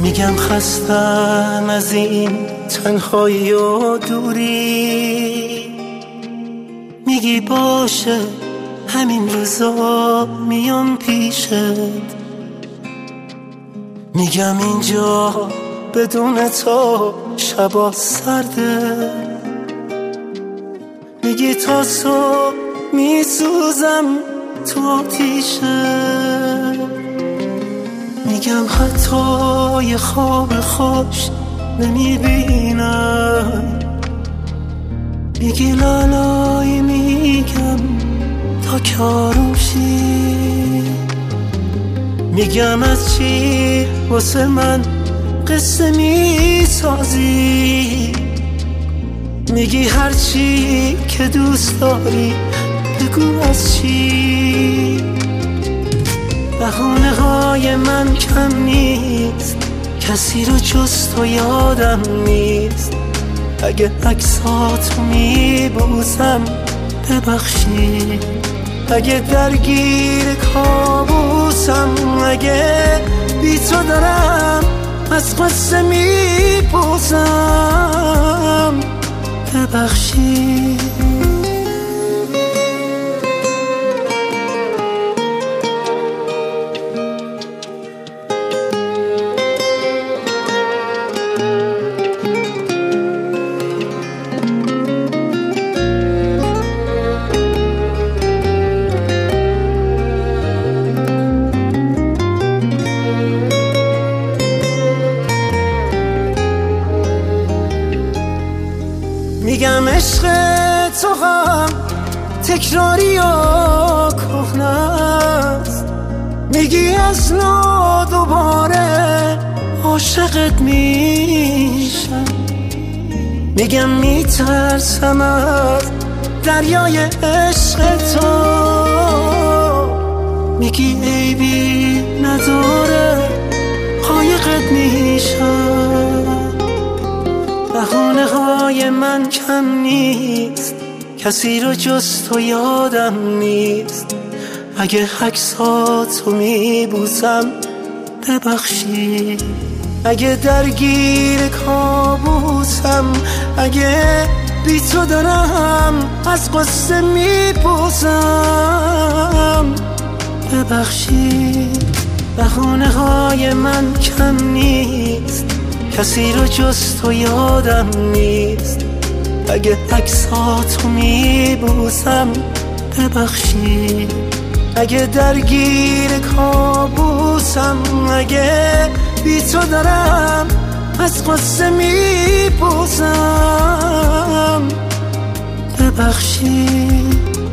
میگم خستم از این تنهایی و دوری، میگی باشه همین روزا میام پیشت، میگم اینجا بدون تو شبا سرده، میگی تا صبح میسوزم تو آتیشه، میگم حتی یه خواب خوش نمیبینم، میگی لالای میگم تا کارم شی، میگم از چی واسه من قصه میسازی، میگی هر چی که دوست داری بگو از چی. بهونه های من کم نیست، کسی رو جز تو یادم نیست، اگه عکساتو میبوسم ببخشی، اگه درگیر کابوسم، اگه بی تو دارم از قصه میپوسم ببخشی. میگم عشق تو هم تکراری و کهنه است، میگی از نو دوباره عاشقت میشم، میگم میترسم از دریای عشق تو، میگی عیبی نداره قایقت میشم. بهونه های من کم نیست، کسی رو جز تو یادم نیست، اگه عکساتو میبوسم ببخشی، اگه درگیر کابوسم، اگه بی تو دارم از قصه میپوسم ببخشی. بهونه های من کم نیست، کسی رو جز تو یادم نیست، اگه عکساتو میبوسم ببخشی، اگه درگیر کابوسم، اگه بی تو دارم از قصه میپوسم ببخشی.